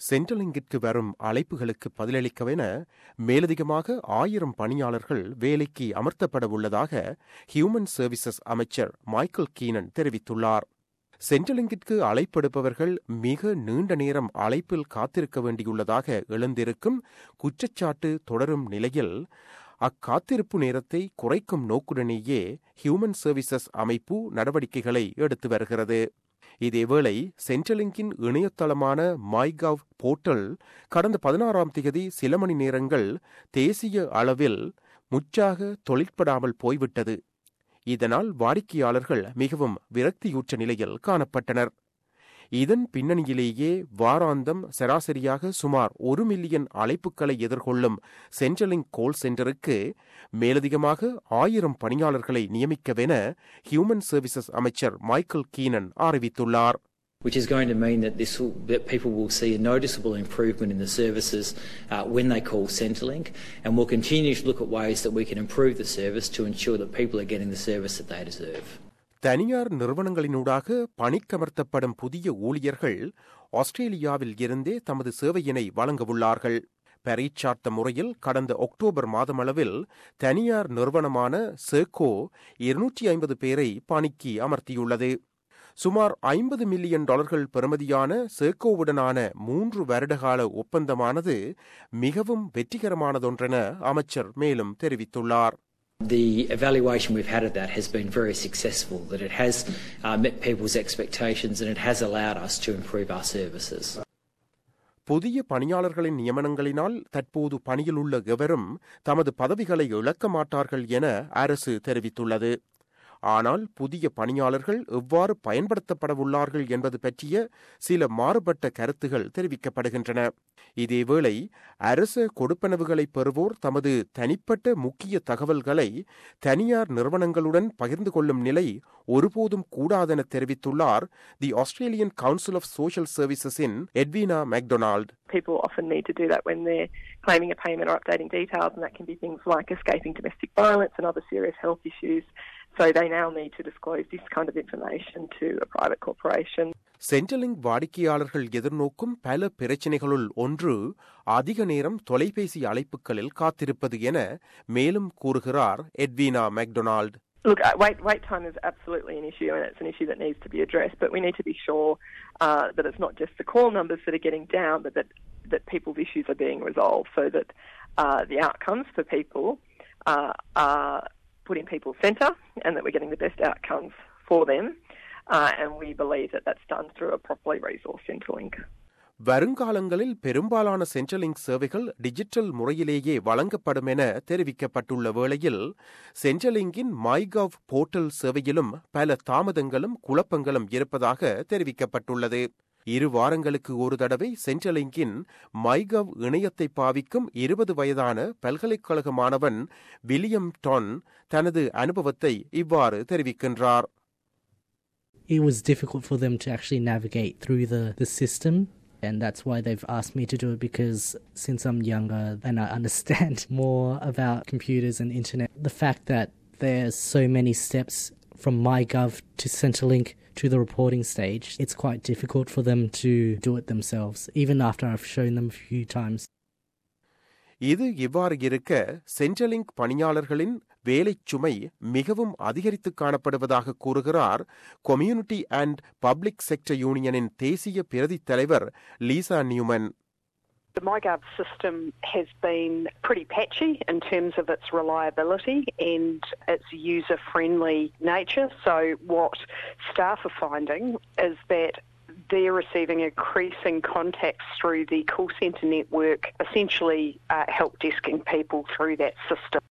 சென்ட்ரலிங்கிற்கு வரும் அழைப்புகளுக்கு பதிலளிக்கவென மேலதிகமாக 1000 பணியாளர்கள் வேலைக்கு அமர்த்தப்பட உள்ளதாக ஹியூமன் சர்வீசஸ் அமைச்சர் மைக்கேல் கீனன் தெரிவித்துள்ளார். சென்ட்ரலிங்கிற்கு அழைப்பெடுப்பவர்கள் மிக நீண்ட நேரம் அழைப்பில் காத்திருக்க வேண்டியுள்ளதாக எழுந்திருக்கும் குற்றச்சாட்டு தொடரும் நிலையில் அக்காத்திருப்பு நேரத்தை குறைக்கும் நோக்குடனேயே ஹியூமன் சர்வீசஸ் அமைப்பு நடவடிக்கைகளை எடுத்து வருகிறது. இதேவேளை சென்ட்ரலிங்கின் இணையதளமான மைகவ் போர்ட்டல் கடந்த 16ஆம் தேதி சில மணி நேரங்கள் தேசிய அளவில் முற்றாக தொழிற்படாமல் போய்விட்டது. இதனால் வாடிக்கையாளர்கள் மிகவும் விரக்தியுற்ற நிலையில் காணப்பட்டனர். இதன் பின்னணியிலேயே வாராந்தம் சராசரியாக சுமார் 1 மில்லியன் அழைப்புகளை எதிர்கொள்ளும் சென்ட்ரலிங்க் கால் சென்டருக்கு மேலதிகமாக 1000 பணியாளர்களை நியமிக்கவென ஹியூமன் சர்வீசஸ் அமைச்சர் மைக்கேல் கீனன் அறிவித்துள்ளார். Which is going to mean that that people will see a noticeable improvement in the services when they call Centrelink, and we'll continue to look at ways that we can improve the service to ensure that people are getting the service that they deserve. தனியார் நிறுவனங்களினூடாக பணிக்கமர்த்தப்படும் புதிய ஊழியர்கள் ஆஸ்திரேலியாவில் இருந்தே தமது சேவையினை வழங்கவுள்ளார்கள். பரீட்சார்த்த முறையில் கடந்த October மாதமளவில் தனியார் நிறுவனமான செர்கோ 250 பேரை பணிக்கு அமர்த்தியுள்ளது. சுமார் $50 மில்லியன் பெறுமதியான செர்கோவுடனான 3 வருடகால ஒப்பந்தமானது மிகவும் வெற்றிகரமானதொன்றென அமைச்சர் மேலும் தெரிவித்துள்ளார். The evaluation we've had of that has been very successful, that it has met people's expectations and it has allowed us to improve our services. புதிய பணியாளர்களின் நியமனங்களினால் தற்போது பணியில் உள்ள எவரும் தமது பதவிகளை இழக்க மாட்டார்கள் என அரசு தெரிவித்துள்ளது. ஆனால் புதிய பணியாளர்கள் எவ்வாறு பயன்படுத்தப்படவுள்ளார்கள் என்பது பற்றிய சில மாறுபட்ட கருத்துகள் தெரிவிக்கப்படுகின்றன. இதேவேளை அரச கொடுப்பனவுகளை பெறுவோர் தமது தனிப்பட்ட முக்கிய தகவல்களை தனியார் நிறுவனங்களுடன் பகிர்ந்து கொள்ளும் நிலை ஒருபோதும் கூடாதென தெரிவித்துள்ளார் the Australian council of social சர்வீசஸின் Edwina McDonald. People often need to do that when they're claiming a payment or updating details, and that can be things like escaping domestic violence and other serious health issues. So they now need to disclose this kind of information to a private corporation. Centrelink வாடிக்கையாளர்கள் எதிர்நோக்கும் பல பிரச்சினைகளுள் ஒன்று அதிக நேரம் தொலைபேசி அழைப்புகளில் காத்திருப்பது என மேலும் கூறுகிறார் Edwina McDonald. Look, wait time is absolutely an issue, and it's an issue that needs to be addressed, but we need to be sure that it's not just the call numbers that are getting down, but that people's issues are being resolved so that the outcomes for people are put in people's centre and that we're getting the best outcomes for them, and we believe that that's done through a properly resourced Centrelink. வருங்காலங்களில் பெரும்பாலான சென்ட்ரலிங்க் சேவைகள் digital முறையிலேயே வழங்கப்படும் என தெரிவிக்கப்பட்டுள்ள வேளையில் சென்ட்ரலிங்கின் MyGov portal சேவையிலும் பல தாமதங்களும் குழப்பங்களும் இருப்பதாக தெரிவிக்கப்பட்டுள்ளது. 2 வாரங்களுக்கு ஒரு தடவை சென்ட்ரலிங்கின் மைகவ் இணையத்தை பாவிக்கும் 20 வயதான பல்கலைக்கழக மாணவன் வில்லியம் டான் தனது அனுபவத்தை இவ்வாறு தெரிவிக்கின்றார். It was difficult for them to actually navigate through the system, and that's why they've asked me to do it, because since I'm younger and I understand more about computers and internet, the fact that there's so many steps from MyGov to Centrelink to the reporting stage, it's quite difficult for them to do it themselves, even after I've shown them a few times. இது இவ்வாறு இருக்க சென்ட்ரலிங்க் பணியாளர்களின் வேலைச் சுமை மிகவும் அதிகரித்து காணப்படுவதாக கூறுகிறார் community and public sector யூனியனின் தேசிய பிரதி தலைவர் Lisa Newman. The MyGov system has been pretty patchy in terms of its reliability and its user-friendly nature. So what staff are finding is that they're receiving increasing contacts through the call centre network, essentially help desking people through that system.